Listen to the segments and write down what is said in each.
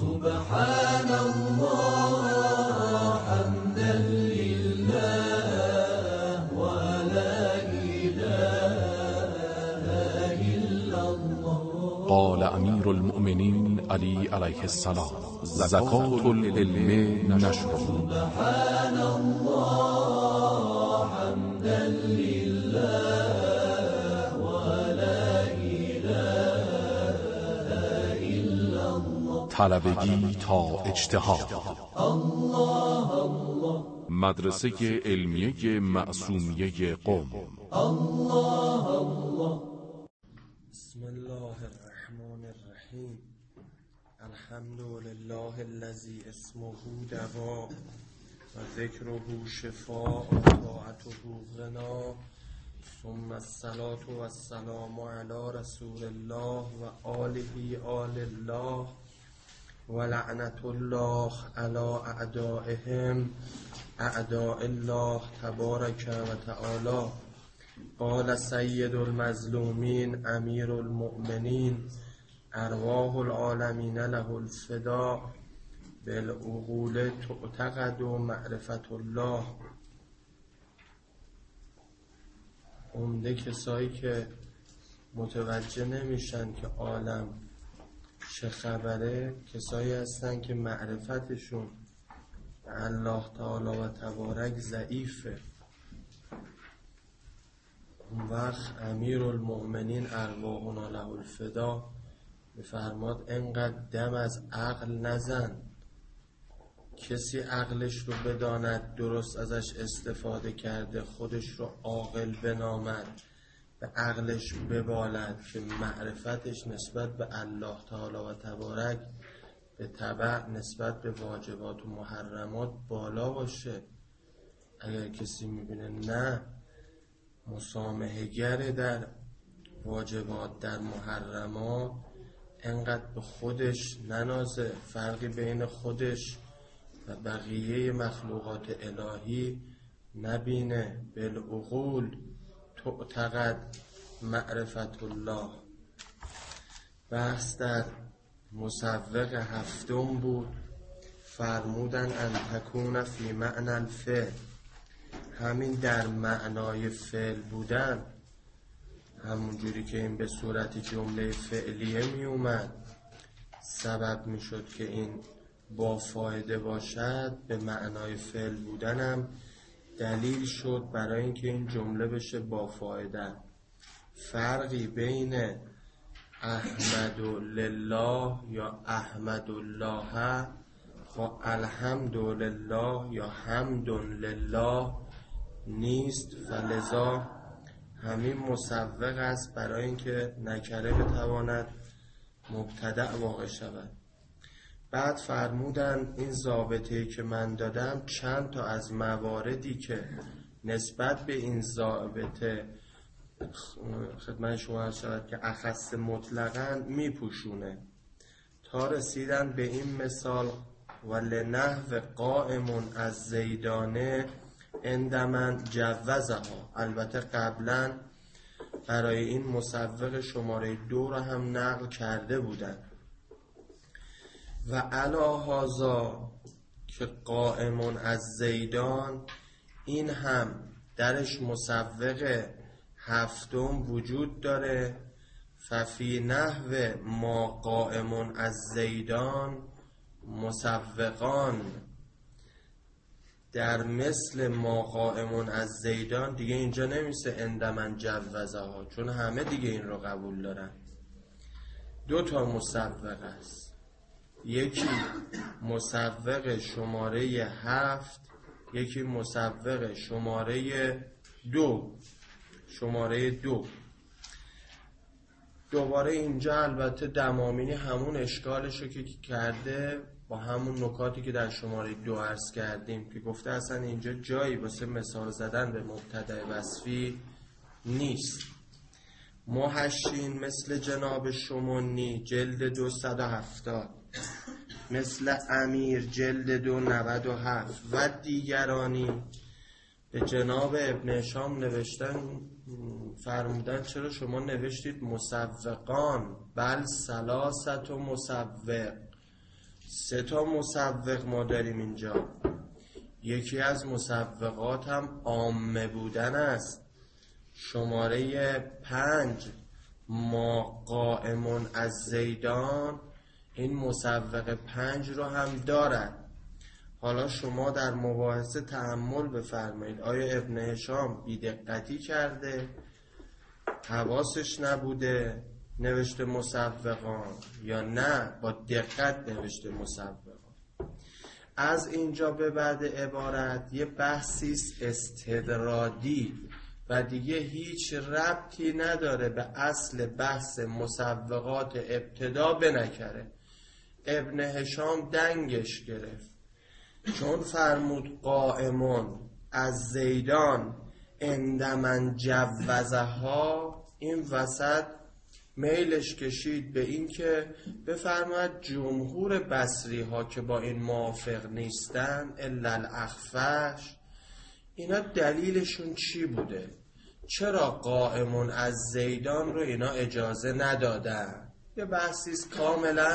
سبحان الله حمدا لله ولا إله إلا الله. قال امیر المؤمنین علی علیه السلام: زکات العلم نشر. سبحان الله حمدا لله ولا إله إلا الله. طلبگی تا اجتهاد. الله الله. مدرسه علمیه معصومیه قم. الله الله. بسم الله الرحمن الرحیم. الحمد لله الذی اسمه دوا و ذکره شفاء و طاعته غنا، ثم الصلاة و السلام علی رسول الله و آله آل الله و لعنت الله علی اعدائهم اعداء الله تبارک و تعالی. قال سید المظلومین امیر المؤمنین ارواح العالمین له الفداء بالعقول تعتقد و معرفت الله. عمده کسایی که متوجه نمیشن که عالم چه خبره، کسایی هستن که معرفتشون به الله تعالی و تبارک ضعیفه. اون وقت امیر المؤمنین ارواحنا له الفداء میفرماد انقدر دم از عقل نزن. کسی عقلش رو بداند درست ازش استفاده کرده، خودش رو عاقل بنامد، به عقلش ببالد که معرفتش نسبت به الله تعالی و تبارک به تبع نسبت به واجبات و محرمات بالا باشه. اگر کسی میبینه نه مسامحه‌گره در واجبات در محرمات، انقدر به خودش ننازه، فرقی بین خودش و بقیه مخلوقات الهی نبینه. بالعقول تعتقد معرفت الله. بحث در مصوغ هفتم بود. فرمودن ان تکون فی معنی الفعل، همین در معنای فعل بودن، همون جوری که این به صورت جمله فعلیه می اومد سبب می شد که این با فایده باشد، به معنای فعل بودنم دلیل شد برای اینکه این جمله بشه با فایده. فرقی بین احمد لله یا احمد الله و الحمد لله یا حمد لله نیست. فلذا همین مصوغ است برای اینکه نکره بتواند مبتدأ واقع شود. بعد فرمودن این ضابطه‌ای که من دادم چند تا از مواردی که نسبت به این ضابطه خدمت شما عرض شود که اخص مطلقاً میپوشونه، تا رسیدن به این مثال ولنحو قائم از زیدانه اندمن جوزها. البته قبلا برای این مصوغ شماره 2 را هم نقل کرده بودن. و علا هازا که قائم از زیدان، این هم درش مصوغ هفتم وجود داره. ففی نحو ما قائم از زیدان مصوغان، در مثل ما قائم از زیدان دیگه اینجا نمیشه اندمن جوزه ها، چون همه دیگه این رو قبول دارن. 2 تا مصوغ است، یکی مصوغ شماره 7، یکی مصوغ شماره 2. شماره 2 دوباره اینجا البته دمامینی همون اشکالشو که کرده با همون نکاتی که در شماره 2 عرض کردیم که گفته اصلا اینجا جایی واسه مثال زدن به مبتدأ وصفی نیست. محشین مثل جناب شمونی جلد 270، مثل امیر جلد 297 و دیگرانی به جناب ابن هشام نوشتن، فرمودن چرا شما نوشتید مصوغان؟ بل ثلاثت و مصوغ، 3 تا مسوق ما داریم اینجا. یکی از مسوقات هم عامه بودن است. شماره 5 ما قائمون از زیدان این مسوق 5 رو هم دارد. حالا شما در مباحثه تأمل بفرمایید. آیا ابن هشام بی‌دقتی کرده؟ حواسش نبوده نوشته مسوقان، یا نه با دقت نوشته مسوقان؟ از اینجا به بعد عبارت یه بحثیست استدرادی و دیگه هیچ ربطی نداره به اصل بحث مسوقات ابتدا بنکره. ابن هشام دنگش گرفت چون فرمود قائمون از زیدان اندمن جوزها، این وسط میلش کشید به این که بفرماید جمهور بصری ها که با این موافق نیستن الا الاخفش، اینا دلیلشون چی بوده؟ چرا قائمون از زیدان رو اینا اجازه ندادن؟ یه بحثیست کاملا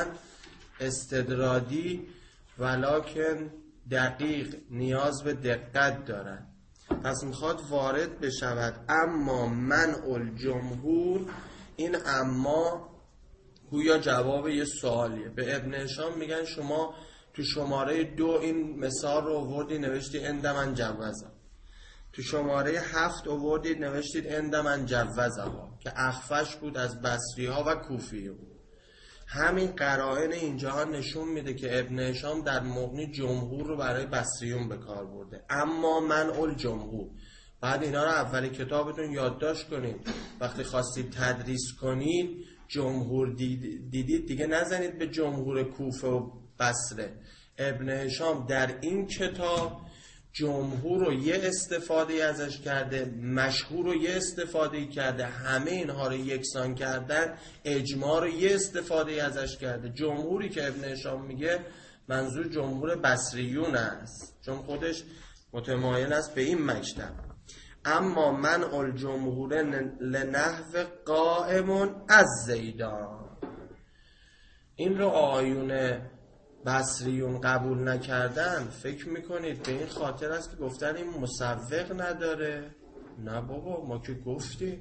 استدرادی ولکن دقیق، نیاز به دقت دارن. پس میخواد وارد بشود اما منع الجمهور. این اما گویا جواب یه سوالیه. به ابن هشام میگن شما تو شماره 2 این مثال رو آوردی نوشتی اندمن جوزا، تو شماره 7 آوردید نوشتید اندمن جوزها که اخفش بود از بصری ها و کوفی بود. همین قرائن اینجا نشون میده که ابن هشام در مغنی جمهور رو برای بصریون به کار برده. اما منع الجمهور، بعد اینا رو اول کتابتون یادداشت کنید. وقتی خواستید تدریس کنید جمهور دیدید دیگه نزنید به جمهور کوفه و بصره. ابن هشام در این کتاب جمهور رو یه استفاده ازش کرده، مشهور رو یه استفاده کرده، همه اینها رو یکسان کردن، اجماع رو یه استفاده ازش کرده. جمهوری که ابن هشام میگه منظور جمهور بصریون است، چون خودش متمایل است به این مکتب. اما منع الجمهور لنحو قائمون از زیدان، این رو آیون بصریون قبول نکردن. فکر میکنید به این خاطر است که گفتن این مسوق نداره؟ نه بابا، ما که گفتیم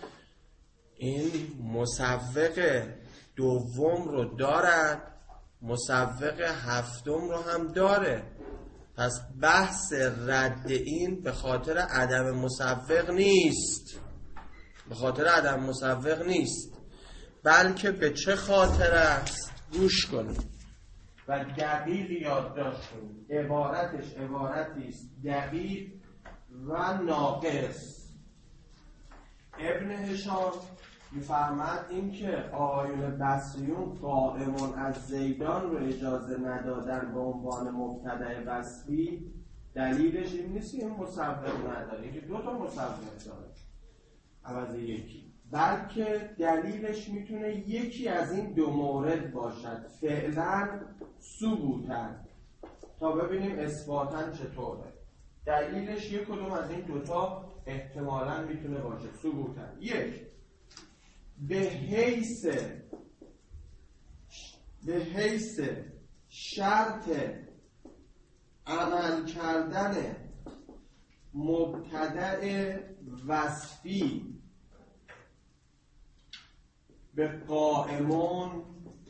این مسوق دوم رو دارد، مسوق هفتم رو هم داره. پس بحث رد این به خاطر عدم مسوق نیست، به خاطر عدم مسوق نیست، بلکه به چه خاطر است؟ گوش کنید و دقیق یادداشت کنید. عبارتش عبارتی است دقیق و ناقص. ابن هشام میفرماد این که آیون بصریون قائمون از زیدان رو اجازه ندادن به عنوان مبتدأ وصفی، دلیلش این نیست که این مسوق نداره، اینکه 2 تا مسوق داره عوض یکی، بلکه دلیلش میتونه یکی از این 2 مورد باشد. فعلا ثبوتن، تا ببینیم اثباتن چطوره. دلیلش یک کدوم از این 2 تا احتمالاً میتونه باشه. ثبوتن، یک، به حیث شرط عمل کردن مبتدأ وصفی به قائمون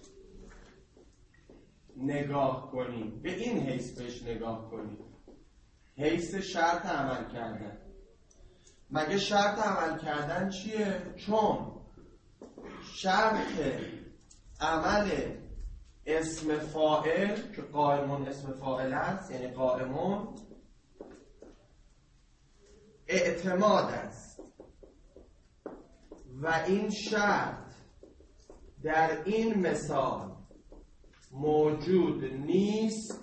نگاه کنیم. به این حیث بهش نگاه کنیم، حیث شرط عمل کردن. مگه شرط عمل کردن چیه؟ چون شرط عمل اسم فاعل که قائمون اسم فاعل است، یعنی قائمون اعتماد است و این شرط در این مثال موجود نیست،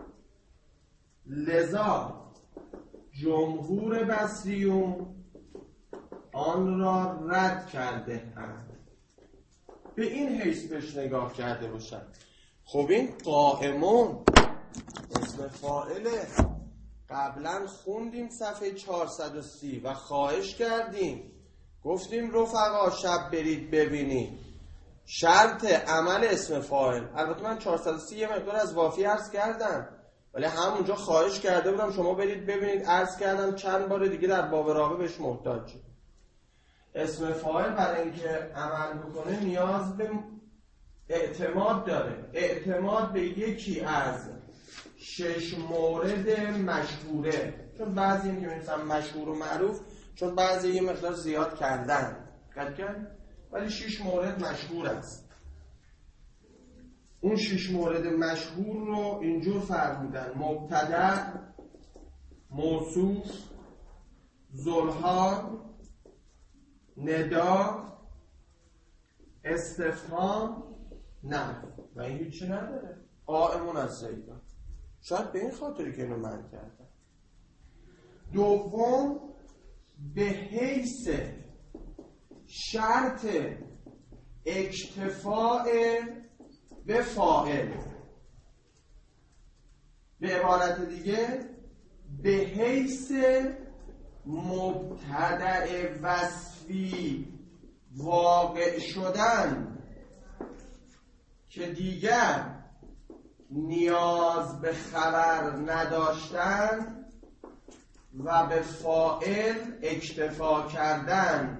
لذا جمهور بصریون آن را رد کرده اند. به این حیث بهش نگاه کرده باشند. خب این قائمون اسم فاعله، قبلا خوندیم صفحه 430 و خواهش کردیم، گفتیم رفقا شب برید ببینید شرط عمل اسم فاعل. البته من 430 یه مقدار از وافی عرض کردم، ولی همونجا خواهش کرده بودم شما برید ببینید، عرض کردم چند بار دیگه در باب رابع بهش محتاجی. اسم فاعل برای اینکه عمل بکنه نیاز به اعتماد داره. اعتماد به یکی از 6 مورد مشهوره، چون بعضی هم که می‌نویسن مشهور و معروف، چون بعضی یه مقدار زیاد کردن ولی 6 مورد مشهور است. اون 6 مورد مشهور رو اینجور فرمودن: مبتدأ، موصوف، ذوالحال، ندا، استفهام، نفی. و این هیچی نداره. قائمون از زیدان. شاید به این خاطری که اینو من کردم. دوم، به حیث شرط اکتفاء به فاعل. به عبارت دیگه به حیث مبتدأ وصفی واقع شدن که دیگر نیاز به خبر نداشتن و به فاعل اکتفا کردن.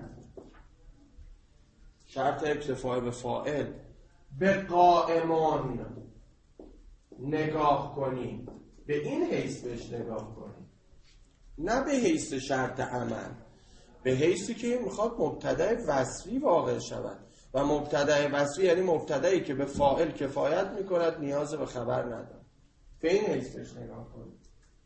شرط اکتفا به فاعل: به قائمان نگاه کنیم، به این حیث بهش نگاه کنیم، نه به حیث شرط عمل، به حیثی که میخواد مبتدأ وصفی واقع شود. و مبتدأ وصفی یعنی مبتدایی که به فاعل کفایت میکند، نیاز به خبر نداره. به این حیث بهش نگاه کنیم.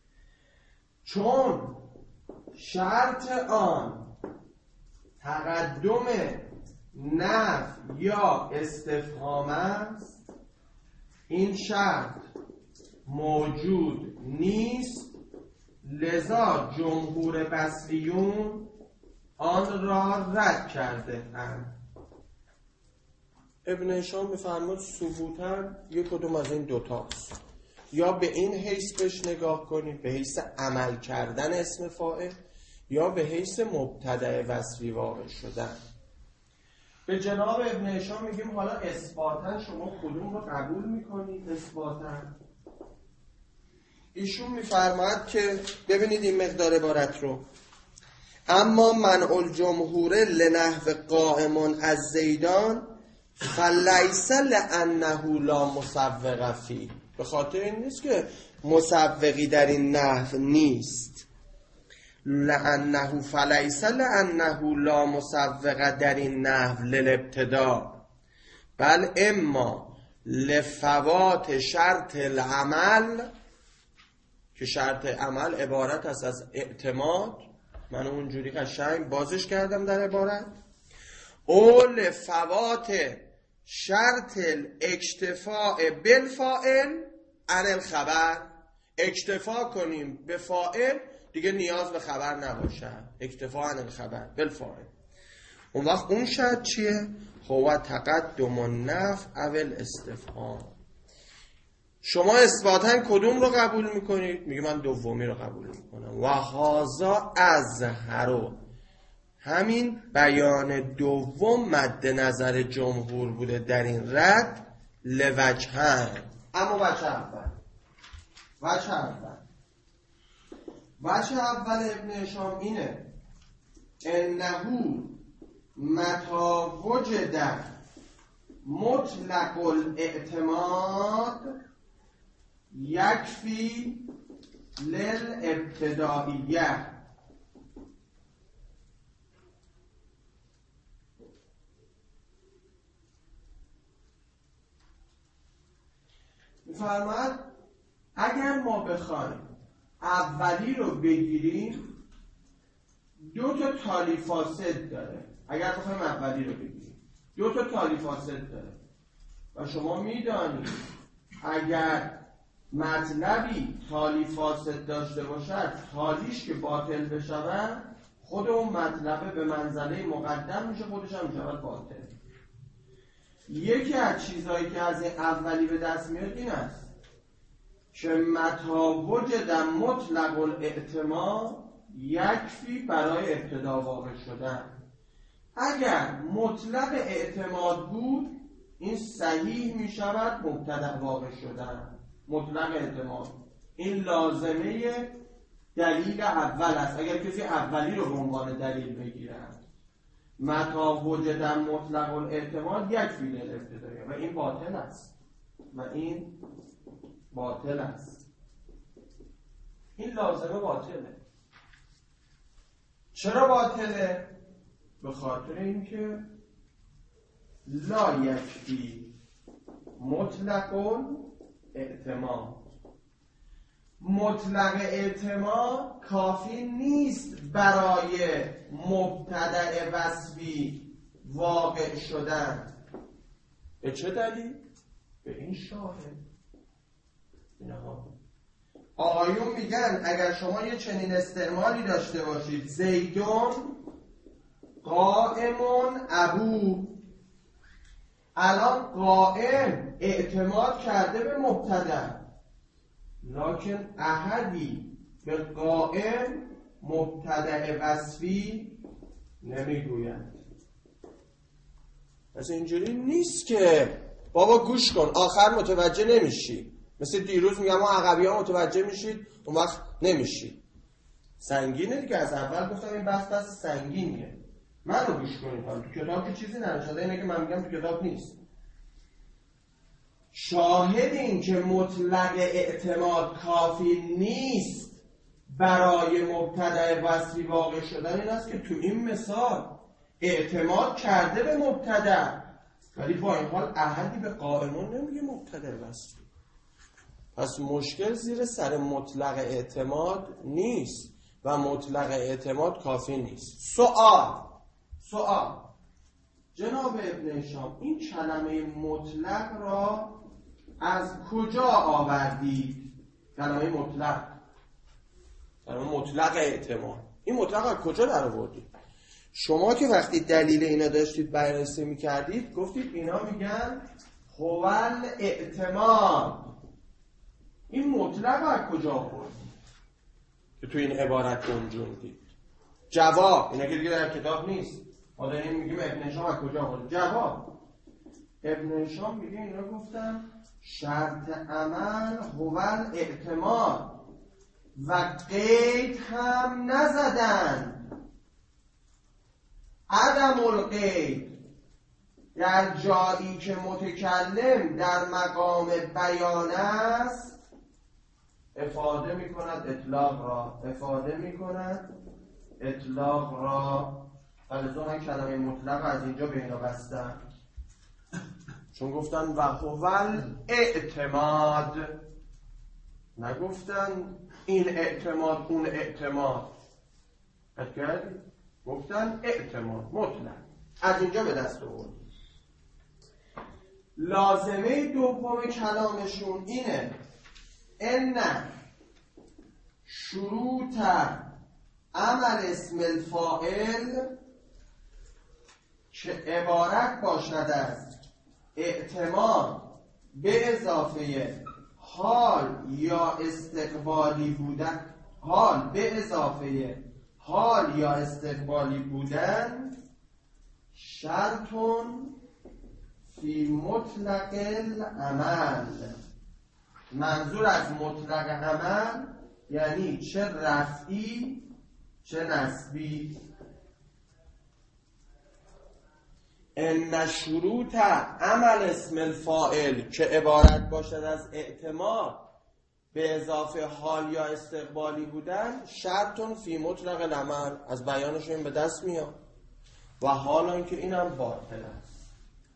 چون شرط آن تقدم نفی یا استفهام است، این شرط موجود نیست، لذا جمهور بصریون آن را رد کرده اند. ابن هشام میفرماد ثبوتاً یک کدوم از این دوتاست: یا به این حیث بهش نگاه کنید، به حیث عمل کردن اسم فاعل، یا به حیث مبتدأ وصفی واقع شدن. به جناب ابن هشام میگیم حالا اثباتاً شما کدوم رو قبول میکنید؟ اثباتاً ایشون میفرماید که ببینید این مقدار عبارت رو: اما منع الجمهور لنحو قائمون از زیدان فلیس لانه لا مسوق فی. به خاطر این نیست که مسوقی در این نحو نیست. لانه فلیس لانه لا مسوق در این نحو للابتدا، بل اما لفوات شرط العمل، که شرط عمل عبارت است از اعتماد. من اونجوری قشنگ بازش کردم در عبارت. او لفوات شرط الاکتفاء بالفاعل عن الخبر. اکتفا کنیم به فاعل، دیگه نیاز به خبر نباشه. اکتفاء عن الخبر بالفاعل. اون وقت اون شرط چیه؟ هو تقدم النفی او الاستفهام. شما اثباتاً کدوم رو قبول میکنید؟ میگه من دومی رو قبول میکنم. و هذا اظهر، همین بیان دوم مد نظر جمهور بوده در این رد. لوجهن، اما وجه اول ابن هشام اینه: انهو متی وجد مطلق الاعتماد یکفی للابتدائیه. می‌فرماید اگر ما بخوایم اولی رو بگیریم، دو تا تالی فاسد داره. اگر بخوایم اولی رو بگیریم دو تا تالی فاسد داره و شما میدانید اگر مطلبی تالی فاسد داشته باشد، تالیش که باطل بشود، خود اون مطلبه به منزله مقدم میشه، خودش هم میشود باطل. یکی از چیزهایی که از این اولی به دست میاد این است که متی وجد مطلق الاعتماد یکفی برای ابتدا واقع شدن. اگر مطلق اعتماد بود، این صحیح می شود مبتدأ واقع شدن، مطلق اعتماد. این لازمه دلیل اول است. اگر کسی اولی رو به عنوان دلیل بگیرند، متا وجد مطلق الاعتماد یک فیل الابتدایی و این باطل است و این باطل است. این لازمه باطله. چرا باطله؟ به خاطر اینکه لا یکفی مطلق اعتماد. مطلق اعتماد کافی نیست برای مبتدأ وصفی واقع شدن. به چه دلیل؟ به این شاهد. آقایون میگن اگر شما یه چنین استعمالی داشته باشید، زیدون قائمون ابو، الان قائم اعتماد کرده به مبتدأ، لکن احدی به قائم مبتدأ وصفی نمیگوید. پس اینجوری نیست که بابا گوش کن آخر متوجه نمیشی، مثل دیروز میگم ما عقبی ها متوجه میشید اون وقت نمیشید. سنگینه دیگه، از اول گفتم این بحث سنگینیه. من رو گوش کنید، تو کتاب که چیزی ننوشته، اینه که من میگم تو کتاب نیست. شاهد این که مطلق اعتماد کافی نیست برای مبتدأ وصفی واقع شدن این است که تو این مثال اعتماد کرده به مبتدأ، ولی با این حال احدی به قائمون نمیگه مبتدأ وصفی. پس مشکل زیر سر مطلق اعتماد نیست و مطلق اعتماد کافی نیست. سوال جناب ابن هشام، این کلمه مطلق را از کجا آوردید؟ کلمه مطلق اعتماد، این مطلق از کجا در آوردید؟ شما که وقتی دلیل اینا داشتید بررسی میکردید گفتید اینا میگن هوال اعتماد. این مطلق از کجا آوردید که تو این عبارت گنجوندید؟ جواب اینا که دیگه در کتاب نیست، ما داریم میگیم ابن هشام از کجا آورد. جواب ابن هشام میگه اینا گفتن شرط عمل هوال اعتماد و قید هم نزدن. عدم القید در جایی که متکلم در مقام بیان است افاده میکند اطلاق را فلزوما کلمه مطلق از اینجا به اینا بستن، چون گفتن و هوال اعتماد، نگفتن این اعتماد اون اعتماد، گفتن اعتماد مطلق، از اینجا به دست آورد. لازمه دوم کلامشون اینه ان شروط عمل اسم الفاعل که عبارت باشد از اعتماد به اضافه حال یا استقبالی بودن، حال به اضافه حال یا استقبالی بودن، شرطون فی مطلق العمل. منظور از مطلق عمل یعنی چه رفعی چه نسبی. ان شروط عمل اسم الفاعل که عبارت باشد از اعتماد به اضافه حال یا استقبالی بودن، شرطون فی مطلق العمل، از بیانش این به دست میاد و حالا که اینم باطل است.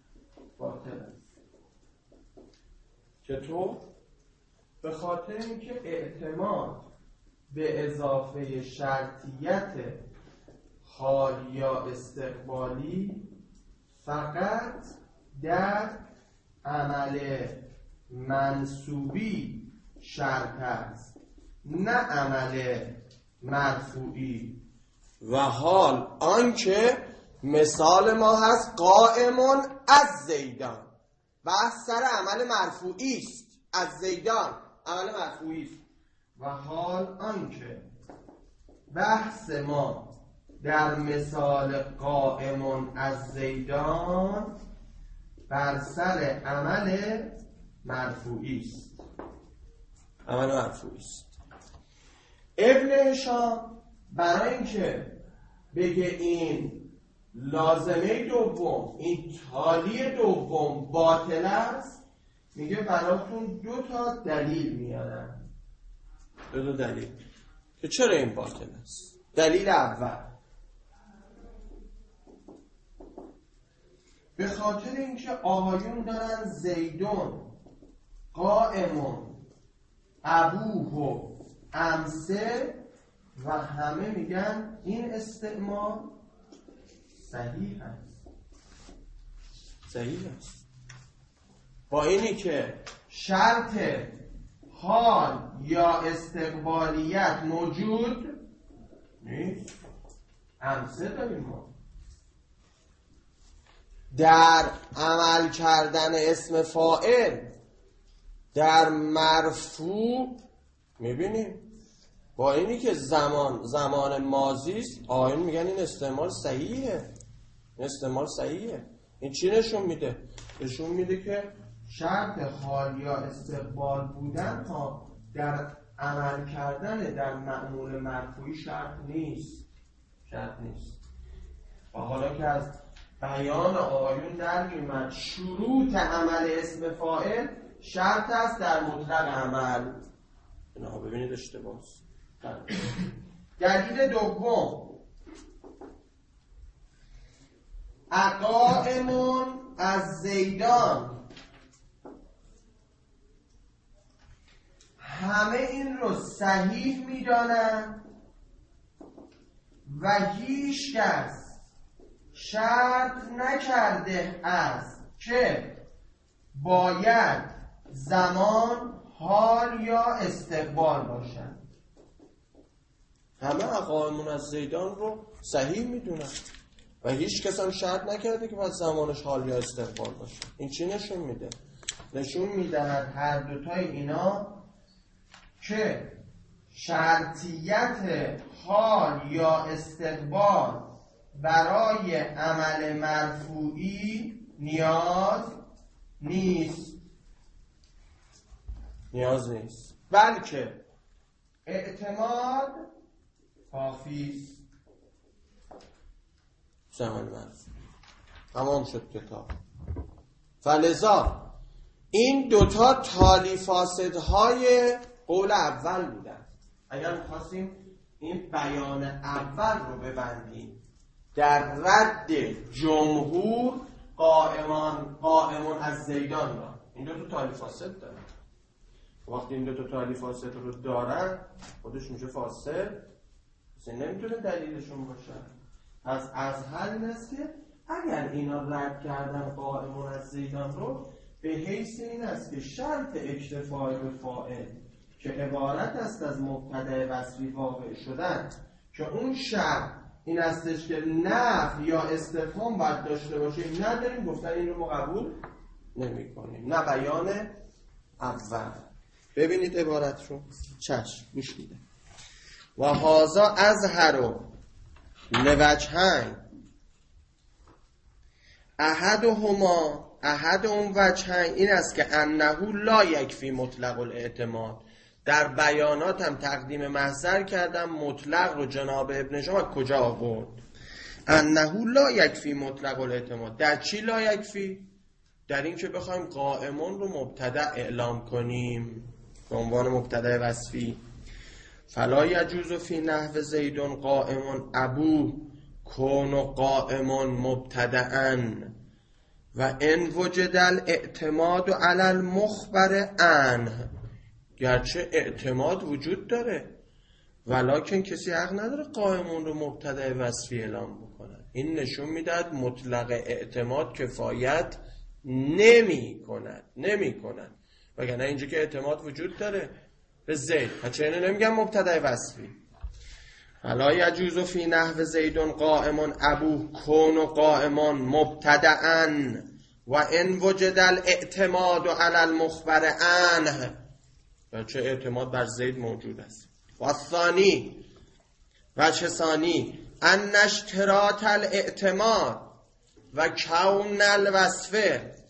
چطور؟ به خاطر اینکه اعتماد به اضافه شرطیت حال یا استقبالی فقط در عمل منصوبی شرط است، نه عمل مرفوعی. و حال آنکه مثال ما هست قائمون از زیدان، بحث سر عمل مرفوعی است، از زیدان عمل مرفوعی است. و حال آنکه بحث ما در مثال قائمون از زیدان بر سر عمل مرفوعی است. عمل مرفوعی است. ابن هشام برای اینکه بگه این لازمه دوم، این تالی دوم باطل است، میگه براتون 2 تا دلیل میارن. 2 تا دلیل که چرا این باطل است. دلیل اول، به خاطر اینکه آقایون دارن زیدون قائمون ابوه و امسه و همه میگن این استعمال صحیح است. صحیح است. با اینی که شرط حال یا استقبالیت موجود نیست. امسه داریم ما. در عمل کردن اسم فاعل در مرفوع میبینیم با اینی که زمان ماضی است، آیون میگن این استعمال صحیحه. این استعمال صحیحه. این چی نشون میده؟ نشون میده که شرط حال یا استقبال بودن ها در عمل کردن در مأمول مرفوعی شرط نیست. شرط نیست. و حالا که از بیان آیون در میومد شروط عمل اسم فاعل شرط است در مطلق عمل. اینها ببینید اشتباه است. دلیل دوم، اقائمون از زیدان، همه این رو صحیح میدانند و هیچ کس شرط نکرده است که باید زمان حال یا استقبال باشد. همه اقائمون از زیدان رو صحیح میدونن و هیچ کس هم شرط نکرده که باید زمانش حال یا استقبال باشه. این چی نشون میده؟ نشون میدهد هر دوتای اینا که شرطیت حال یا استقبال برای عمل مرفوعی نیاز نیست. بلکه اعتماد کافی است. زمان مرفوع تمام شد کتاب. فلذا این 2 تا تالی فاسدهای قول اول بودن. اگر خواستیم این بیان اول رو ببندیم در رد جمهور قائمون از زیدان را، این 2 تا تالی فاسد دارن. وقتی این 2 تا تالی فاسد رو دارن خودش میشه فاسد، مثلا نمیتونه دلیلشون باشن. پس از حل این است که اگر اینا رد کردن قائمون از زیدان رو، به حیث این است که شرط اکتفای به فاعل که عبارت است از مبتدأ وصفی واقع شدن، که اون شرط این استش که نفی یا استفهام باید داشته باشه، نداریم، گفتن این رو ما قبول نمی کنیم. نه بیان اول. ببینید عبارت رو. چشم گوش میده. و هازا اظهر لوجهین احد اون وجهین این است که انه لا یکفی مطلق الاعتماد. در بیاناتم تقدیم محضر کردم مطلق رو جناب ابن هشام از کجا آورد؟ انه لا یکفی مطلق الاعتماد. در چی لا یکفی؟ در این که بخوایم قائمون رو مبتدا اعلام کنیم به عنوان مبتدا وصفی. فلا یجوز فی نحو زیدون قائمون ابو کون قائمون مبتدأن و ان وجد الاعتماد علی المخبر عنه. گرچه اعتماد وجود داره ولکن کسی حق نداره قائمون رو مبتدا وصفی اعلام بکنه. این نشون میدهد مطلق اعتماد کفایت نمی کند وگرنه اینجا که اعتماد وجود داره به زید، چه اینو نمیگم مبتدا وصفی. فلا یجوز فی نحو زیدون قائمون ابوه کون قائمون مبتدأن و ان وجد الاعتماد علی المخبر عنه. چه اعتماد بر زید موجود است. و ثانی وجه ثانی ان اشتراط الاعتماد و کون الوصفه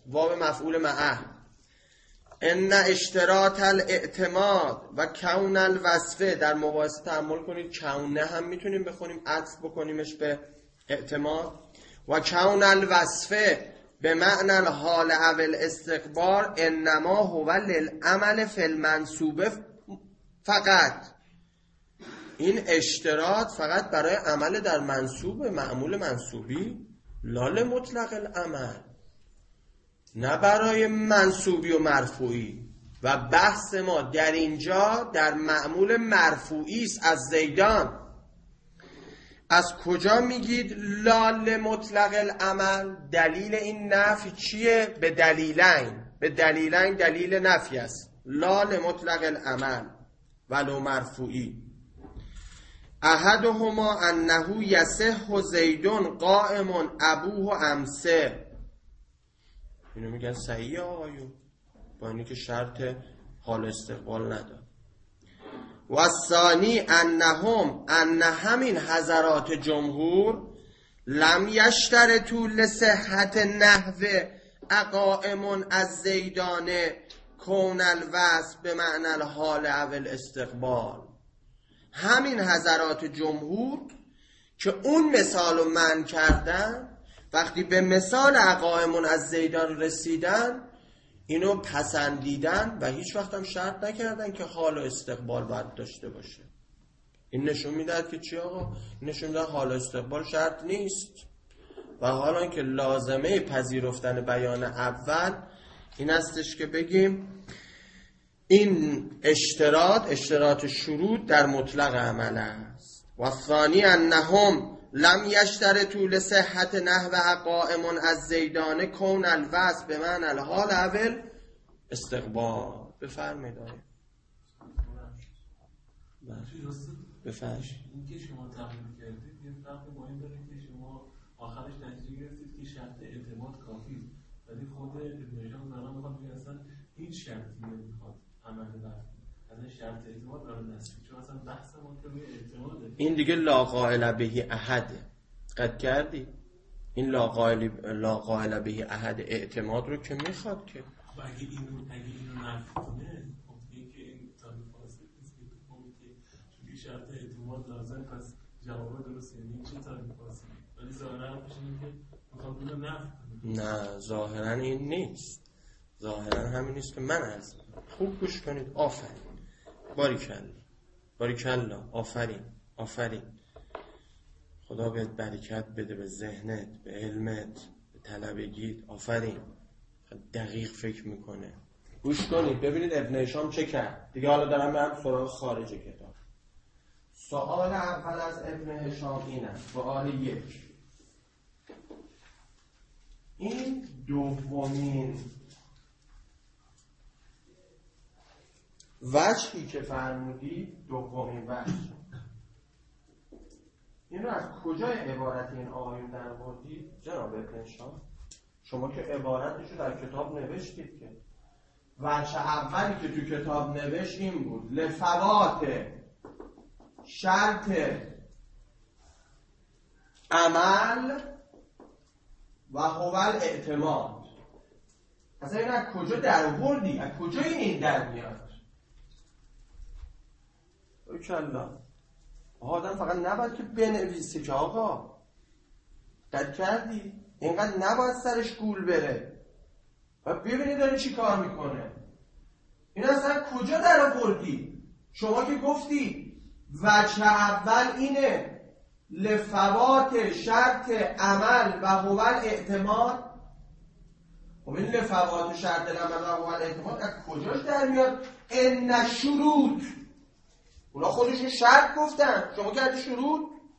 واو مفعول معه. ان اشتراط الاعتماد و کون الوصفه، در مباحثه تأمل کنید کونه هم میتونیم بخونیم عطف بکنیمش به اعتماد. و کون الوصفه به معنی الحال او الاستقبال انما هو للعمل فی المنصوبه فقط. این اشتراط فقط برای عمل در منصوب، معمول منصوبی، لا مطلق العمل، نه برای منصوبی و مرفوعی. و بحث ما در اینجا در معمول مرفوعی است از زیدان. از کجا میگید لا مطلق العمل؟ دلیل این نفی چیه؟ به دلیلین. به دلیلین دلیل نفی است. لا مطلق العمل ولو مرفوعی. احدهما انه یصح زیدون قائم ابوه امسه. اینو میگن صحیح آقایون، با اینی که شرط حال استقبال نداره. و الثانی ان همین حضرات جمهور لم یشترطوا لصحت نحو اقائم از زیدانه کون الوصف به معنی الحال او الاستقبال. همین حضرات جمهور که اون مثال رو منع کردن، وقتی به مثال اقائم از زیدان رسیدن اینو پسندیدن و هیچ وقت هم شرط نکردن که حال و استقبال باید داشته باشه. این نشون میدهد که چی آقا؟ این نشون میدهد حال و استقبال شرط نیست. و حالا که لازمه پذیرفتن بیان اول این استش که بگیم این اشتراط شروط در مطلق عمل است. و ثانی انهم لم یشترطوا لصحت نحو قائم از زیدانه کون الوصف به معنی الحال اول استقبال. بفرمایید آقای. بفرمایید. این که شما تحلیل کردید یه فرق مهم داره که شما آخرش نتیجه گرفتید که شرط اعتماد کافی است، ولی خود ابن هشام زانا میخواد بگه اصلا هیچ شرطی نمیخواد عمل بر اصلا شرط اعتماد برای نسبی، چون اصلا بحث ما که روی اعتماده. این دیگه لا قائل به احده. قد کردی این لا قائل به احد اعتماد رو که میخواد که اگه اینو نفی کنه خب دیگه این طالب فاسد نیست که چون شرط اعتماد لازم پس جواب درست یعنی چه طالب فاسد؟ ولی ظاهرا میشه که میخواد اونو نفی کنه. نه ظاهرا این نیست. ظاهرا همین نیست که من عرض. خوب گوش کنید. آفرین، باریکلا، آفرین. خدا بهت برکت بده به ذهنت، به علمت، به طلبگیت. آفرین. دقیق فکر میکنه. گوش کنید ببینید ابن هشام چه کرد. دیگه حالا دارم میرم سراغ خارج کتاب. سوال اول از ابن هشام این است. سوال 1. این دومین وجهی که فرمودید، دومین وجه، این رو از کجای عبارت این آیون در آوردید جناب ابن هشام؟ شما که عبارتش رو در کتاب نوشتید که وجه اولی که تو کتاب نوشت این بود لفوات شرط عمل و هو الاعتماد. اصلا این از کجا در آوردی؟ از کجا این در میاد؟ کلا آدم فقط نباید که بنویسه که آقا قد کردی اینقدر نباید سرش گول بره و ببینی داره چی کار میکنه. این اصلا کجا در آوردی؟ شما که گفتی وجه اول اینه لفوات شرط عمل و هو الاعتماد. خب این لفوات شرط عمل و هو الاعتماد از کجاش در میاد؟ ان شروط، اونا خودشون شرط گفتن، شما کردی شروط؟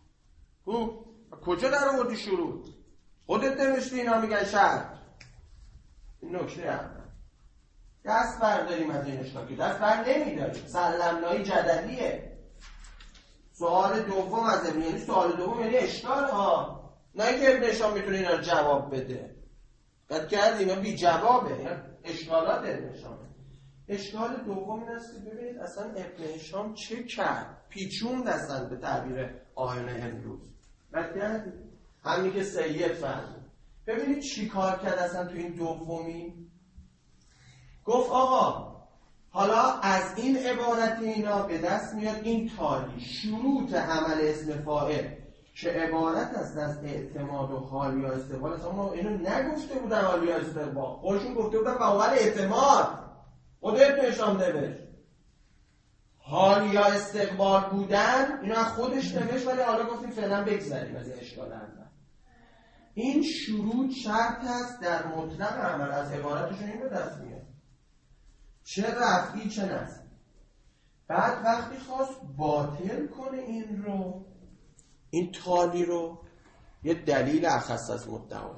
کجا در آوردی شروط؟ خودت نوشتی اینا میگن شرط. این نکته اول. دست برداریم از این اشکال که دست بر نمیداریم. سلمنایی جدلیه. سوال دوم از ابن، یعنی سوال دوم یعنی اشکال ها، نه اینکه ابن هشام میتونه اینا رو جواب بده. بعد کرد اینا بی جوابه، اینا اشکالات ابن هشام. اشکال دوم این است که ببینید اصلا ابن هشام چه کرد، پیچوند اصلا به تعبیر آیون امروز. بعد همین که سید فرمود ببینید چی کار کرد اصلا تو این دومی. گفت آقا حالا از این عبارت اینا به دست میاد این تالی شروط عمل اسم فاعل که عبارت است از اعتماد و حال یا استقبال. اصلا اینو نگفته بودن حال یا استقبال، خودشون گفته بودن فاعل اعتماد. خود ابن هشام نوشت حال یا استقبال بودن، اینو از خودش نوشت، ولی حالا گفتیم فعلا بگذاریم از این اشکال اول. این شروط شرط است در مطلق عمل، از عبارتشون این به دست میاد، چه رفعی چه نصبی. بعد وقتی خواست باطل کنه این رو، این تالی رو، یه دلیل اخص از مدعا،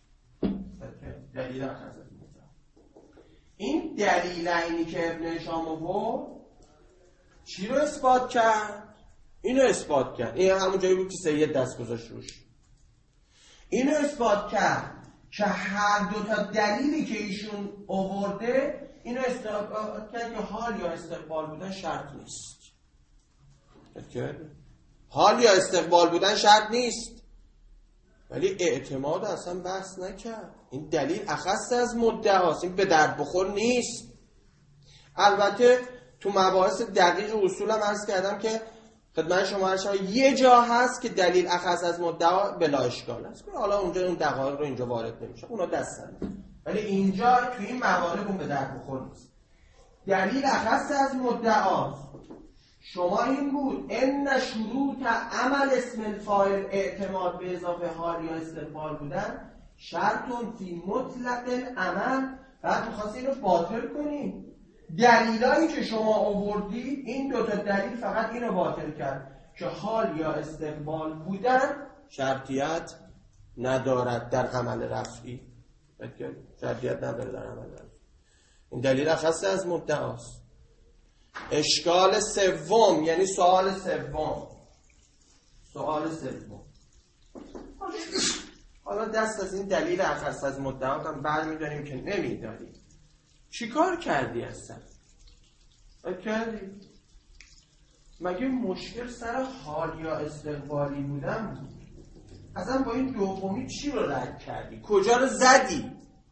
دلیل اخص از مدعا. این دلیل اینی که ابن هشام آورد چی رو اثبات کرد؟ اینو اثبات کرد. این همون جایی بود که سید دست گذاشت روش. اینو اثبات کرد که هر دو تا دلیلی که ایشون آورده اینو اثبات کرد که حال یا استقبال بودن شرط نیست. حال یا استقبال بودن شرط نیست، ولی اعتماد اصلا بحث نکرد. این دلیل اخص از مدعاست، این به درد بخور نیست. البته تو مباحث دقیق اصول هم عرض کردم که خدمت شما یه جا هست که دلیل اخص از مدعا بلا اشکال است، حالا اونجا اون دقایق رو اینجا وارد نمیشه، اونا دستن، ولی اینجا تو این موارد اون به درد بخور نیست. دلیل اخص از مدعاست. شما این بود ان شروط عمل اسم الفاعل اعتماد به اضافه حال یا استقبال بودن شرطون فی مطلق العمل. بعد می‌خواستی اینو باطل کنی. دلیلایی که شما آوردی این دو تا دلیل فقط اینو باطل کرد که حال یا استقبال بودن شرطیت ندارد در عمل رفعی. شرطیت نداره در عمل رفعی. این دلیل اخص از مدعاست. اشکال سوم، یعنی سوال سوم، حالا دست از این دلیل اخص از مدعا هم برمی‌داریم که نمی‌داریم. چی کار کردی اصلا؟ مگه مشکل سر حال یا استقبالی بودن بود؟ اصلا با این دومی چی رو رد کردی؟ کجا رو زدی؟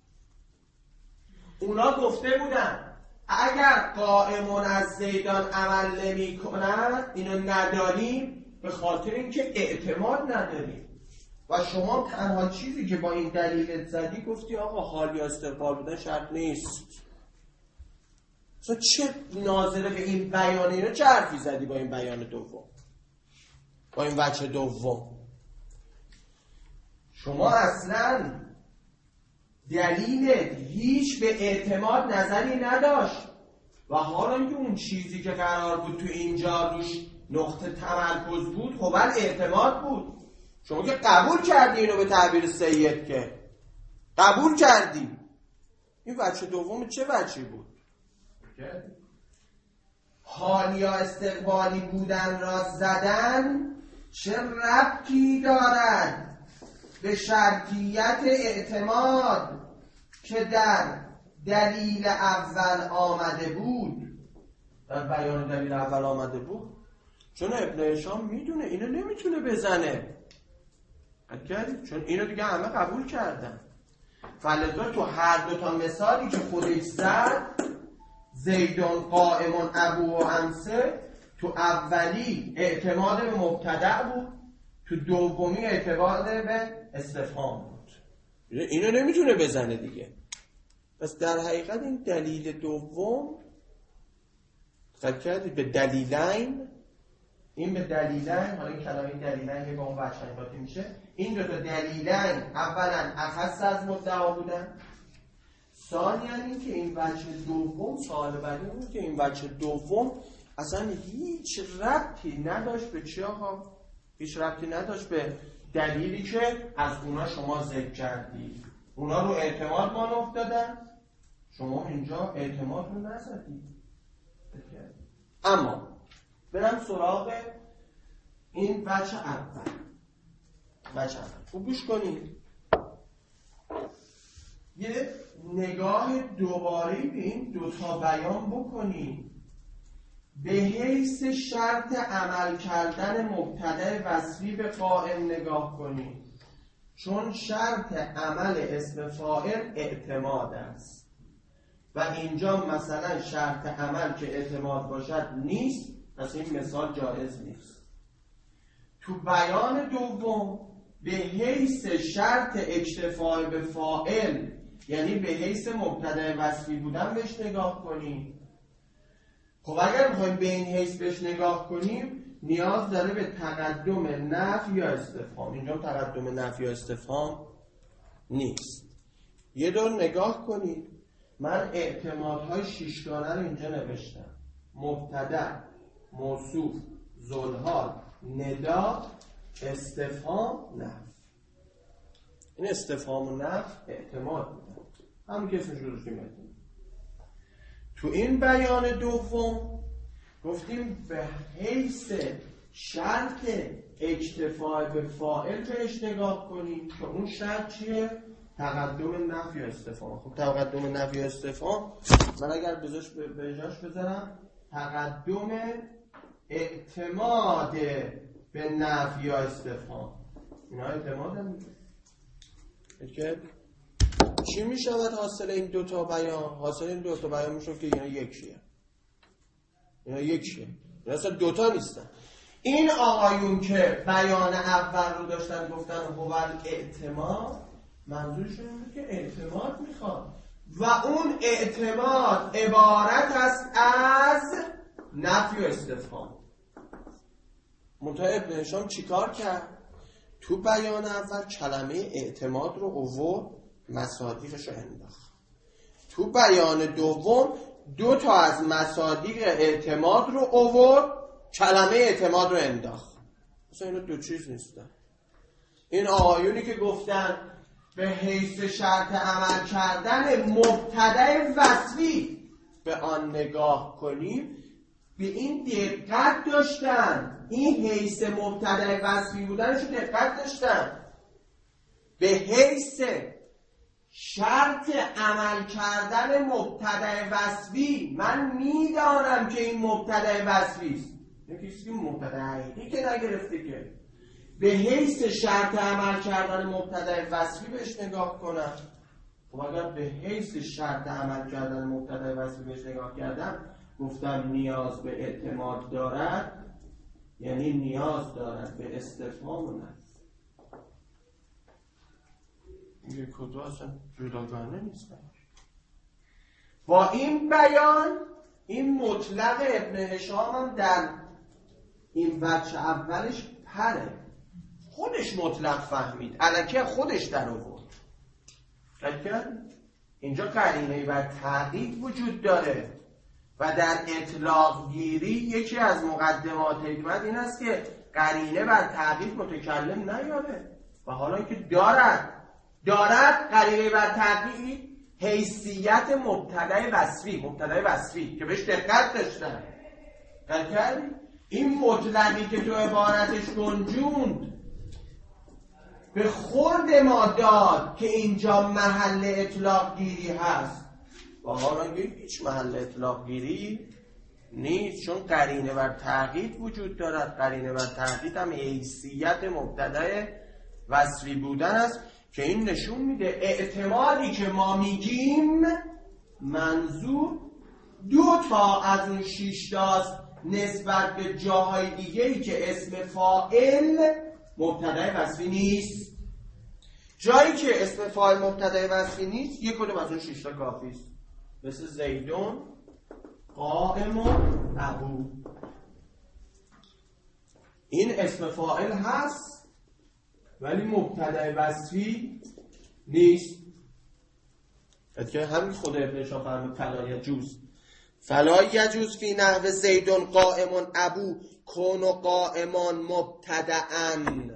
اونا گفته بودن اگر قائمون از زیدان عمل نمی کنن اینو نداریم به خاطر اینکه اعتماد نداریم. و شما تنها چیزی که با این دلیلت زدی گفتی آقا حال یا استقبال بودن شرط نیست. چه ناظره به این بیان اینو چه حرفی زدی با این بیان دوم، با این وجه دوم؟ شما اصلا دلیلت هیچ به اعتماد نظری نداشت و حالا اینکه اون چیزی که قرار بود تو اینجا روش نقطه تمرکز بود خب اعتماد بود. شما که قبول کردی اینو به تعبیر سید، که قبول کردی. این وجه دوم چه وجهی بود؟ حال یا استقبالی بودن را زدن چه ربطی دارد به شرطیت اعتماد که در دلیل اول آمده بود؟ در بیان دلیل اول آمده بود چون ابن هشام میدونه اینو نمیتونه بزنه، چون اینو دیگه همه قبول کردن. فلذا تو هر دو تا مثالی که خودش زد، زیدون قائمون ابو و امسه، تو اولی اعتماد به مبتدأ بود، تو دومی اعتماد به استفهام بود. اینو نمیتونه بزنه دیگه. پس در حقیقت این دلیل دوم خط کردید به دلیلین، این به دلیلین، حالا این کلمه دلیلین یه با اون وجه باطی میشه. این دو تا دلیلین اولا اخص از مدعا بودن، ثانیاً این که این وجه دوم، سوال بعدی اون که این وجه دوم اصلا هیچ ربطی نداشت به چی آقا؟ هیچ ربطی نداشت به دلیلی که از اونا شما ذکر کردی. اونا رو اعتماد مان افتادن، شما اینجا اعتماد رو نزدید. اما برم سراغ این وجه اول. خوب گوش کنید، یه نگاه دوباره به این دوتا بیان بکنید به حیث شرط عمل کردن مبتدأ وصفی به قائم نگاه کنید. چون شرط عمل اسم فاعل اعتماد است و اینجا مثلا شرط عمل که اعتماد باشد نیست، پس این مثال جایز نیست. تو بیان دوم به حیث شرط اکتفای به فاعل، یعنی به حیث مبتدأ وصفی بودن بهش نگاه کنیم. خب اگر میخوایم به این حیث بهش نگاه کنیم نیاز داره به تقدم نفی یا استفهام. اینجا تقدم نفی یا استفهام نیست. یه دور نگاه کنید، من اعتمادهای شیشگانه رو اینجا نوشتم: مبتدأ، موصوف، ذوالحال، ندا، استفهام، نفی. این استفهام و نفی اعتماد بودن، همون که اسمش رو داشتیم. تو این بیان دوم گفتیم به حیث شرط اکتفای به فاعل بهش نگاه کنیم که اون شرط چیه؟ تقدم نفی و استفهام. خب تقدم نفی و استفهام من اگر به جاش بذارم تقدم اعتماد به نفی یا استفهام، اینا اعتماد هم میشه. چی میشود حاصل این دوتا بیان؟ حاصل این دوتا بیان میشه که اینا یکیه. اینا اصلا دوتا نیستن. این آقایون که بیان اول رو داشتن گفتن هو الاعتماد، منظورشون اینه که اعتماد میخواد و اون اعتماد عبارت است از نفی و استفهام. منتها ابن هشام چیکار کرد؟ تو بیان اول کلمه اعتماد رو آورد، مصادیقش رو انداخت. تو بیان دوم دو تا از مصادیق اعتماد رو آورد، کلمه اعتماد رو انداخت. مثلا اینا دو چیز نیستن. این آقایونی که گفتن به حیث شرط عمل کردن مبتدأ وصفی به آن نگاه کنیم، به این دقت داشتن، این حیث مبتدأ وصفی بودنش رو دقت داشتن. به حیث شرط عمل کردن مبتدأ وصفی من میدانم که این مبتدأ وصفی است. کسی مبتدأ حقیقی که نگرفته که به حیث شرط عمل کردن مبتدأ وصفی بهش نگاه کنم. خب اگر به حیث شرط عمل کردن مبتدأ وصفی بهش نگاه کردم، گفتم نیاز به اعتماد دارد، یعنی نیاز دارد به استفهام و نفی. این کدو اصلا جداگانه نیست. با این بیان این مطلق ابن هشام هم در این وجه اولش پره، خودش مطلق فهمید، الکی خودش در آورد. اینجا قرینه بر تحقیق وجود داره و در اطلاق گیری یکی از مقدمات حکمت این است که قرینه بر تحقیق متکلم نیاره و حالا که دارد قرینه بر تحقیق حیثیت مبتدأ وصفی که بهش دقت داشتن. این مطلقی که تو عبارتش گنجوند به خورد ما داد که اینجا محل اطلاق گیری هست و حالا هیچ محل اطلاق گیری نیست، چون قرینه بر تحقیق وجود دارد. قرینه بر تحقیق هم حیثیت مبتدأ وصفی بودن است که این نشون میده اعتمادی که ما میگیم منظور دو تا از اون 6 تاست نسبت به جاهای دیگه‌ای که اسم فاعل مبتدأ وصفی نیست. جایی که اسم فاعل مبتدأ وصفی نیست یک کدوم از اون 6 تا کافی است. مثل زیدون قائم ابو، این اسم فاعل هست ولی مبتدأ وصفی نیست. که همین خود ابن هشام فرمود فلا یجوز فی نحو زیدون قائم ابو کون قائمان مبتدأن.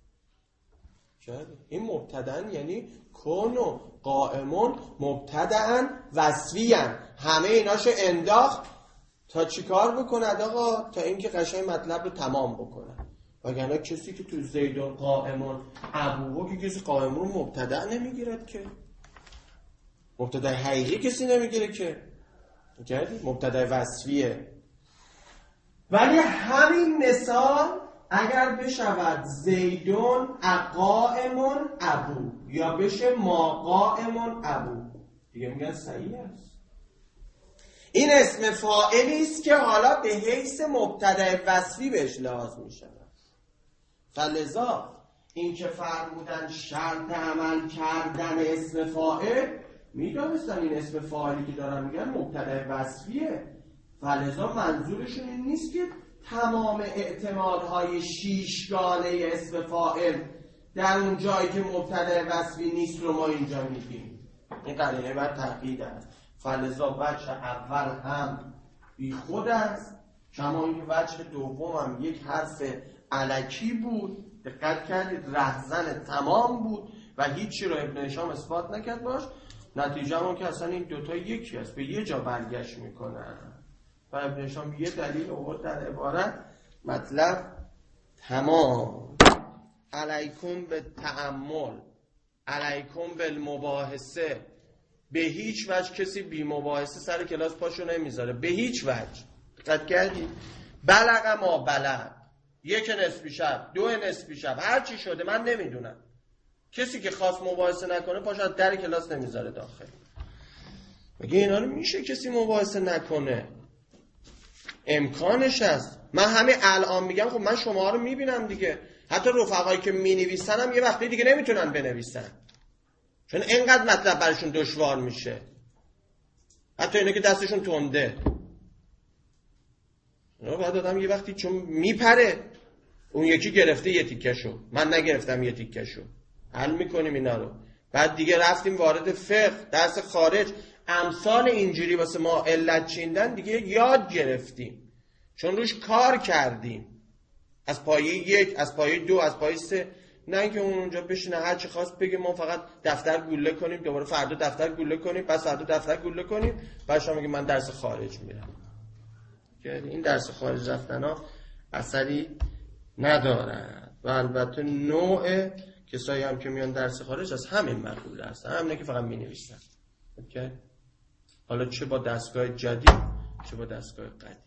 این مبتدأن یعنی کون قائمان مبتدأن وصفی‌ان. همه ایناشو انداخت تا چیکار بکند آقا؟ تا اینکه قشنگ مطلب رو تمام بکنه. وگرنه کسی که تو زیدون قائمان ابو که کسی قائم رو مبتدأ نمیگیرد که، مبتدأ حقیقی کسی نمیگیره که، مبتدأ وصفیه. ولی همین مثال اگر بشود زیدون قائمون ابو یا بشه ما قائمون ابو، دیگه میگن صحیح است. این اسم فاعلی است که حالا به حیث مبتدأ وصفی بهش لحاظ می شود. فلذا این که فرمودن شرط عمل کردن اسم فاعل، میدانستن این اسم فاعلی که دارن میگن مبتدأ وصفیه. فلذا منظورشون این نیست که تمام اعتمادهای شیشگانه اسم فاعل در اون جایی که مبتدأ وصفی نیست رو ما اینجا میگیم. این قرینه بر تأکید است. فلذا وجه اول هم بی خود است، کما اینکه وجه دوم هم یک حرف الکی بود، دقت کردید، رهزن تمام بود و هیچی رو ابن هشام اثبات نکرد باش. نتیجه همون که اصلا این دوتا یکی است، به یه جا برگشت میکنن و ابن هشام یه دلیل آورد در عبارت، مطلب تمام. علیکم به تأمل، علیکم بالمباحثه. به هیچ وجه کسی بی مباحثه سر کلاس پاشو نمیذاره، به هیچ وجه. دقت کردید؟ بلغ ما بلغ، یک نصفی شب، دو نصفی شب، هر چی شده من نمیدونم. کسی که خواست مباحثه نکنه پاشو در کلاس نمیذاره داخل. میگه اینا رو میشه کسی مباحثه نکنه، امکانش هست. من همه الان میگم، خب من شما رو میبینم دیگه، حتی رفقایی که مینویسن هم یه وقتی دیگه نمیتونن بنویسن چون اینقدر مطلب برشون دشوار میشه، حتی اینا که دستشون تنده. بعد آدم یه وقتی چون میپره، اون یکی گرفته یه تیکشو، من نگرفتم یه تیکشو، حل میکنیم اینا رو. بعد دیگه رفتیم وارد فقه، درس خارج، امثال اینجوری واسه ما علت چیندن دیگه یاد گرفتیم چون روش کار کردیم، از پایه یک، از پایه دو، از پایه سه. نه اینکه اون اونجا بشینه هر چی خواست بگه، ما فقط دفتر گوله کنیم، دوباره فردا دفتر گوله کنیم، پس فردا دفتر گوله کنیم، بعد شما میگه من درس خارج میرم. که این درس خارج رفتنا اثری ندارد. و البته نوع کسایی هم که میان درس خارج از همین مقوله هستن، همینه که فقط مینویسن. اوکی؟ حالا چه با دستگاه جدید چه با دستگاه قدیم.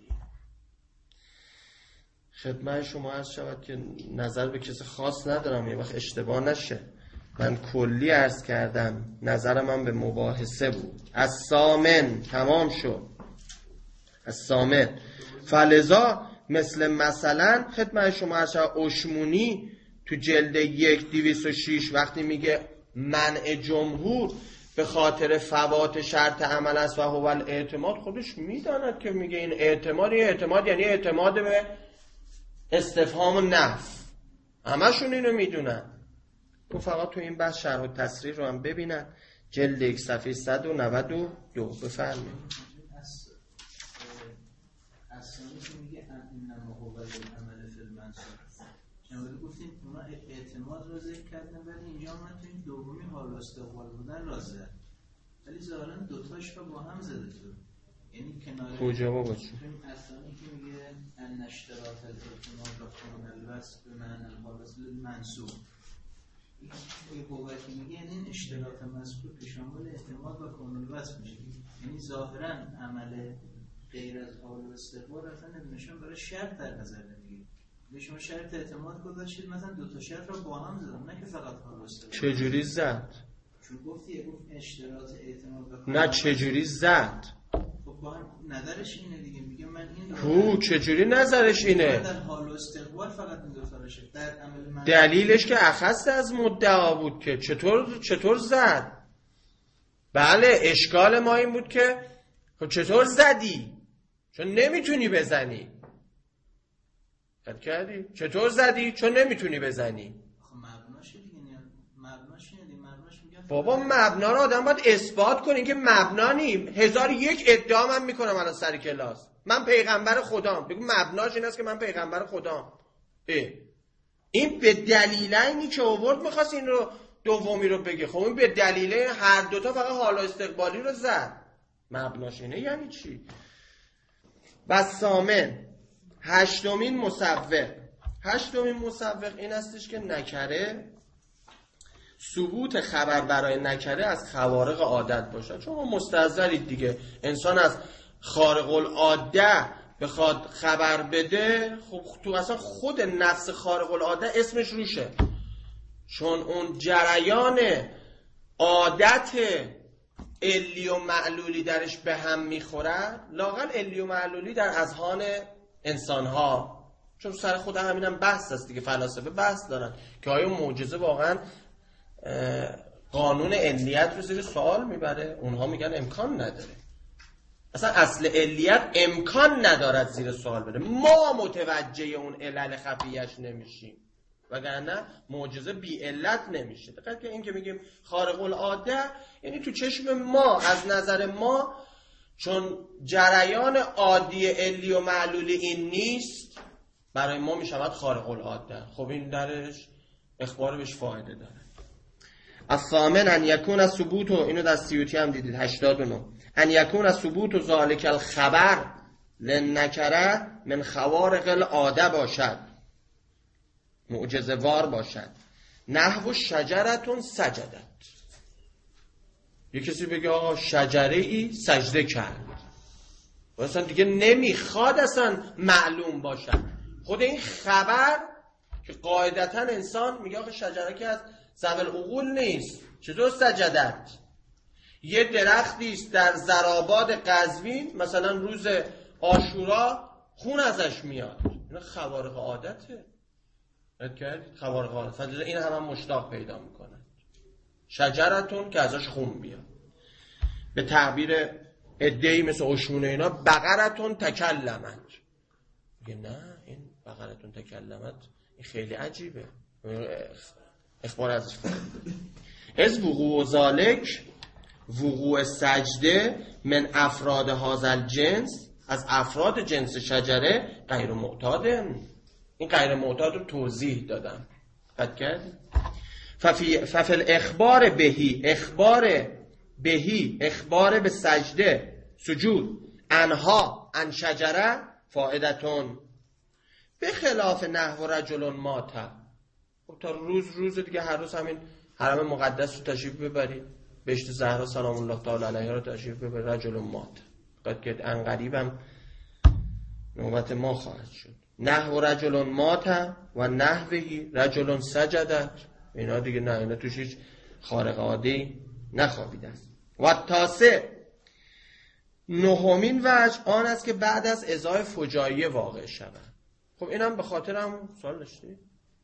خدمت شما عرض شود که نظر به کسی خاص ندارم، یه وقت اشتباه نشه. من کلی عرض کردم، نظرم هم به مباحثه بود. از سامن تمام شد، از سامن. فلذا مثلا خدمت شما عرض شود اشمونی تو جلد 1/206 وقتی میگه منع جمهور به خاطر فوات شرط عمل است و هو الاعتماد، خودش میداند که میگه این اعتماد یعنی اعتماد به استفهام و نفی، همشون اینو میدونن. تو فقط تو این بحث شرح و تصریح رو هم ببینن، جلد 1 صفحه 192. بفرمایید. اصلا که میگه انما هو العمل فی المنصوب، جنبالی گفتیم اونا اعتماد رو ذکر کردن، ولی اینجا من تو این دومی حال و استقبال بودن را زد، ولی ظاهرا دوتاش رو با هم زده تو، یعنی کنار کجا بابا چی؟ اصلا که میگه ان اشتراط الاعتماد و کامل الوصف به معنی الحال منصوب، این قوتی میگه یعنی این اشتراط مذکور که شامل اعتماد و کامل الوصف میشه، یعنی ظاهرا عمل غیر از حال و استقبال اصلا نمیشون برای شرط در نظر نمیگیره. شما شرط اعتماد گذاشتید، مثلا دو تا شرط رو با هم زدم، نه که فقط حال و استقبال. چجوری زد؟ چون گفتی اشتراط اعتماد و نه چجوری زد؟ خب با هم نظرش اینه دیگه، میگه من این رو چجوری نظرش اینه؟ در حال و استقبال فقط این دو تا بشه، در عمل من دلیلش که اخذ از مدعا بود که چطور زد؟ بله اشکال ما این بود که خب چطور زدی؟ چون نمیتونی بزنی. خد کردی؟ چطور زدی؟ چون نمیتونی بزنی. خب مبناش دیگه، مبناش اینه دیگه، مبناش میگن بابا مبنا رو آدم باید اثبات کنه که مبنا نیم. 1001 ادعا من میکنم الان سر کلاس، من پیغمبر خدام، بگو مبناش این است که من پیغمبر خدام. این به دلیل اینی که آورد میخواست این رو دومی رو بگه. خب این به دلیل هر دوتا فقط حال و استقبالی رو زد، مبناش اینه یعنی چی؟ بس سامن هشتمین مصوق این استش که نکره ثبوت خبر برای نکره از خوارق عادت باشد. چون ما مستحضرید دیگه، انسان از خارق العاده بخواد خبر بده، خب تو اصلا خود نفس خارق العاده اسمش روشه، چون اون جریان عادت علی و معلولی درش به هم میخورد. لااقل علی و معلولی در اذهان انسانها، چون سر خود همینم بحث است دیگه، فلاسفه بحث دارن که آیا معجزه واقعا قانون علیت رو زیر سوال میبره؟ اونها میگن امکان نداره، اصلا اصل علیت امکان ندارد زیر سوال بره، ما متوجه اون علل خفیش نمیشیم، وگرنه معجزه بی علت نمیشه. دقیقاً که این که میگیم خارق العاده، یعنی تو چشم ما، از نظر ما، چون جریان عادی علی و معلولی این نیست، برای ما میشود خارق العاده. خب این درش اخبار بهش فایده داره. الثامن ان یکون ثبوت، اینو در سیوطی هم دیدید 89، ان یکون ثبوت ذالک الخبر لنکره من خوارق العاده باشد، معجزه وار باشد. نحو شجرتون سجدت، یه کسی بگه آقا شجره ای سجده کرد، اصلا دیگه نمیخواد اصلا معلوم باشد. خود این خبر که قاعدتا انسان میگه آقا شجره که از ذوی العقول نیست، چطور سجدت؟ یه درختی است در زراباد قزوین مثلا روز عاشورا خون ازش میاد، اینا خوارق عادته. خوارق عادت این هم مشتاق پیدا میکنن. شجرتون که ازش خون بیاد، به تعبیر ادعی مثل اشمونه اینا بقرتون تکلمت، میگه نه این بقرتون تکلمت این خیلی عجیبه، اخبار ازش از وقوع ذالک، وقوع سجده من افراد هذا جنس، از افراد جنس شجره غیر معتاده. این غیر معتاد رو توضیح دادم، قد کرد. ففی الاخبار بهی، اخبار به سجده سجود انها ان شجره فائدتون، به خلاف نحو رجل مات. تا روز دیگه هر روز همین حرم مقدس رو تشریف ببرید، بهشت زهرا سلام الله تعالی علیها رو تشریف ببرید، رجل مات، قد که انقریبم نوبت ما خواهد شد. نحو رجل مات و نحوهی رجل سجدت، اینا دیگه نه، اینا توش هیچ خارق عاده‌ای نخوابیده است. و تاسع، نهمین وجه آن است که بعد از ازای فجاییه واقع شود. خب اینم به خاطر هم سوال داشتی؟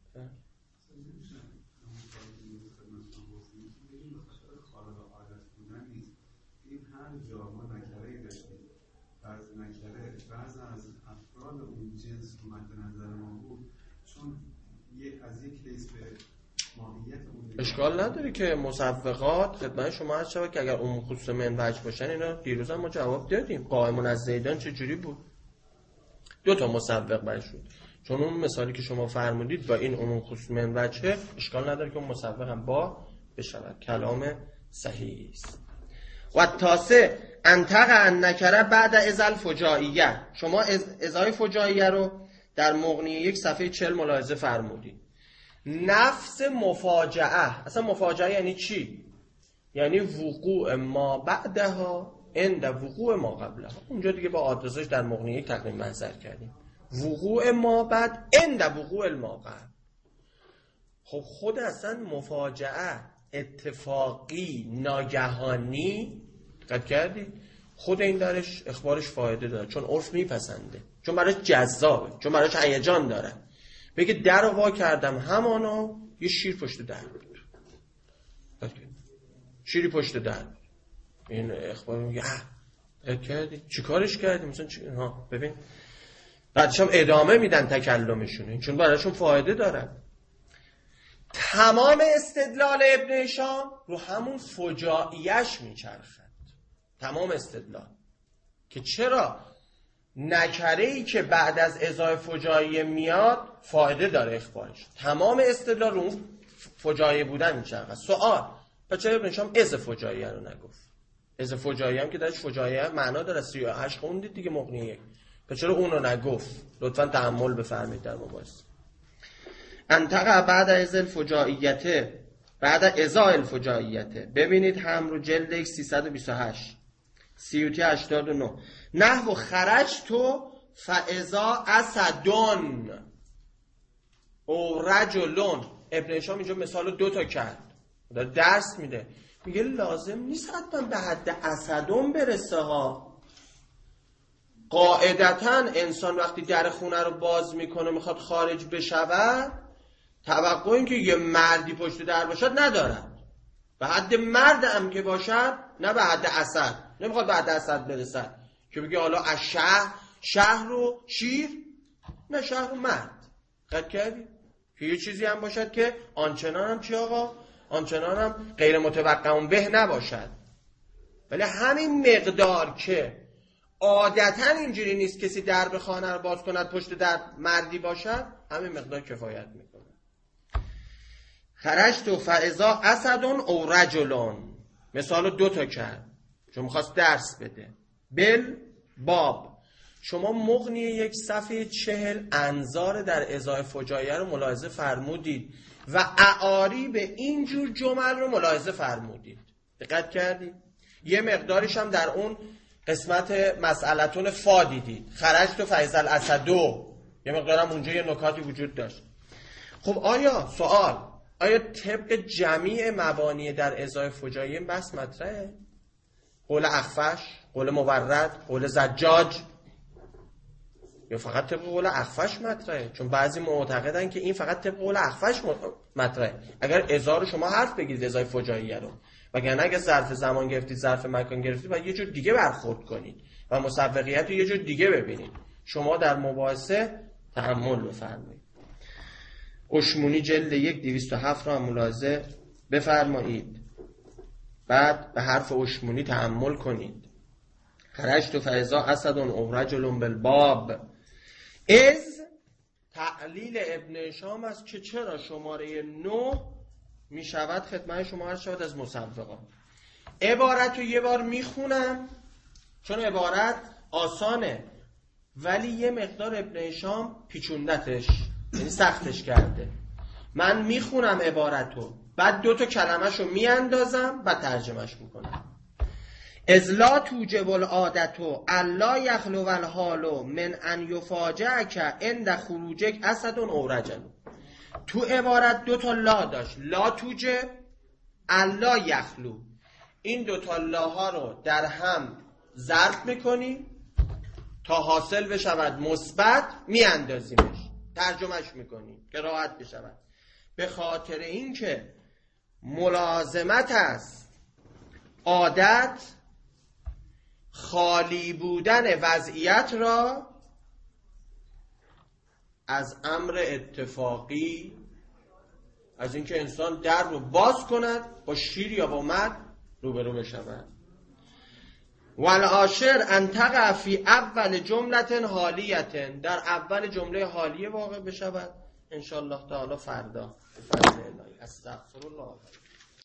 اشکال نداره که مصفقات خدمت شما عرض شود که اگر عموم خصوص من وجه باشن، اینا دیروز هم ما جواب دادیم. قائمون از زیدان چجوری بود؟ 2 مصفق برش شد، چون اون مثالی که شما فرمودید با این عموم خصوص من وجه، اشکال نداره که اون مصفق هم با بشود، کلام صحیح است. و تاسع انتق ان نکره بعد از الفجائیه، شما ازای فجائیه رو در مغنیه 1 صفحه 40 ملاحظه فرمودید. نفس مفاجعه، اصلا مفاجعه یعنی چی؟ یعنی وقوع ما بعدها عند وقوع ما قبلها. اونجا دیگه با آدرسش در مغنیه تقدیم منظر کردیم، وقوع ما بعد عند وقوع الماقع. خب خود اصلا مفاجعه اتفاقی ناگهانی، دقت کردی؟ خود این درش اخبارش فایده داره، چون عرف میپسنده، چون براش جذابه، چون براش هیجان داره. بگه در رو وا کردم، همانا یه شیر پشت در بود، شیری پشت در بود. این اخبار میگه کردی چی کارش کردی مثلا ببین، بعدش هم ادامه میدن تکلمشون، چون براشون فایده داره. تمام استدلال ابن هشام رو همون فجائیش میچرخد، تمام استدلال که چرا نکره‌ای که بعد از ازای فجاییه میاد فایده داره اخبارش، تمام استدلال رو اون فجاییه بودن میچرخد. سوال، پس چرا ابن هشام از فجاییه رو نگفت؟ از فجاییه هم که درش فجاییه معنا داره، 38 خوندید دیگه مغنیه، پس چرا اون رو نگفت؟ لطفاً تأمل بفرمایید در مباحث. انتقع بعد از الفجائیته، بعد ازای الفجائیته، ببینید هم رو جلد 328 سیوطی 89. نحو خرج تو فاذا اسدون او رجلون. ابن هشام اینجا مثال 2 تا کرد، داره درس میده، میگه لازم نیست حتما به حد اسدون برسه ها. قاعدتا انسان وقتی در خونه رو باز میکنه میخواد خارج بشود، توقع این که یه مردی پشت در باشد ندارد. به حد مرد هم که باشد، نه به حد اسد. نمیخواد به حد اسد برسد که بگه حالا از شهر رو شیر، نه شهر رو مرد. قد کردی؟ که یه چیزی هم باشد که آنچنان هم چی آقا؟ آنچنان هم غیر متوقع به نباشد. ولی همین مقدار که عادتا اینجوری نیست کسی درب خانه رو باز کند پشت در مردی باشد، همین مقدار کفایت میکنه. خرجت فاذا اسدون او رجلون، مثال 2 تا کرد چون میخواست درس بده. باب، شما مغنی یک صفحه 40 انظار در ازای فجایع رو ملاحظه فرمودید و اعاری به اینجور جمل رو ملاحظه فرمودید. دقت کردید؟ یه مقدارش هم در اون قسمت مسئلتون فا دیدید. خرجت فاذا الاسدو، یه مقدارم اونجا یه نکاتی وجود داشت. خب آیا سوال، آیا طبق جمیع مبانی در ازای فجایع بس مطرحه؟ قول اخفش، قول مورد، قول زجاج، یا فقط طبق قول اخفش مطرحه؟ چون بعضی معتقدن که این فقط طبق قول اخفش مطرحه. اگر ازا رو شما حرف بگیرید ازای فجایع رو، وگرنه اگه ظرف زمان گرفتید، ظرف مکان گرفتید، باید یه جور دیگه برخورد کنید و مسوقیت رو یه جور دیگه ببینید. شما در مباحثه تأمل بفرمایید. اشمونی جلد 1 207 رو هم ملاحظه بفرمایید. بعد به حرف اشمونی تأمل کنید. خرجت فاذا اسد او رجل بالباب. از تعلیل ابن هشام است که چرا شماره 9 می شود خدمت شما عرض شود از مصوقات. عبارت رو یه بار میخونم چون عبارت آسانه، ولی یه مقدار ابن هشام پیچوندتش، یعنی سختش کرده. من میخونم عبارت رو، بعد 2 تا کلمش رو میاندازم، بعد ترجمهش میکنم. از لا توجب العادتو الا یخلو الحالو من ان یفاجئک عند خروجک اسد او رجل. تو عبارت 2 تا لا داشت، لا توجب، الا یخلو. این 2 تا لاها رو در هم ضرب میکنیم تا حاصل بشود مثبت، میاندازیمش، ترجمهش میکنیم که راحت بشود. به خاطر اینکه ملازمت است عادت خالی بودن وضعیت را از امر اتفاقی، از اینکه انسان در رو باز کند با شیر یا با مرد روبرو بشود. والعاشر ان تقع فی اول جمله حالیه، در اول جمله حالیه واقع بشود ان شاء الله تعالی فردا. استغفر الله.